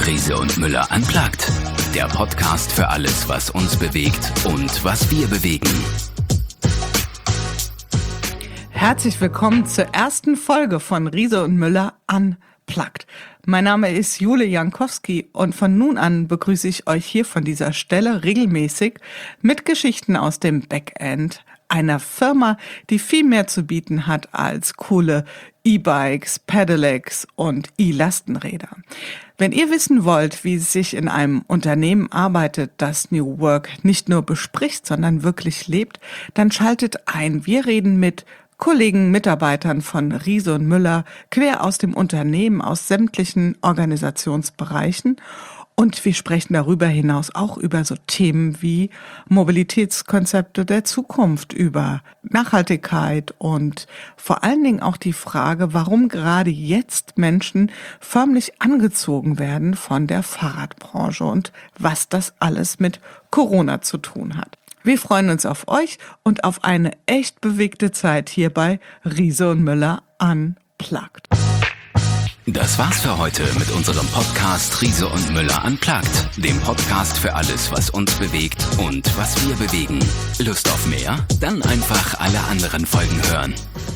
Riese und Müller unplugged. Der Podcast für alles, was uns bewegt und was wir bewegen. Herzlich willkommen zur ersten Folge von Riese und Müller unplugged. Mein Name ist Jule Jankowski und von nun an begrüße ich euch hier von dieser Stelle regelmäßig mit Geschichten aus dem Backend einer Firma, die viel mehr zu bieten hat als coole E-Bikes, Pedelecs und E-Lastenräder. Wenn ihr wissen wollt, wie es sich in einem Unternehmen arbeitet, das New Work nicht nur bespricht, sondern wirklich lebt, dann schaltet ein. Wir reden mit Kollegen, Mitarbeitern von Riese und Müller, quer aus dem Unternehmen, aus sämtlichen Organisationsbereichen. Und wir sprechen darüber hinaus auch über so Themen wie Mobilitätskonzepte der Zukunft, über Nachhaltigkeit und vor allen Dingen auch die Frage, warum gerade jetzt Menschen förmlich angezogen werden von der Fahrradbranche und was das alles mit Corona zu tun hat. Wir freuen uns auf euch und auf eine echt bewegte Zeit hier bei Riese und Müller unplugged. Das war's für heute mit unserem Podcast Riese und Müller unplugged, dem Podcast für alles, was uns bewegt und was wir bewegen. Lust auf mehr? Dann einfach alle anderen Folgen hören.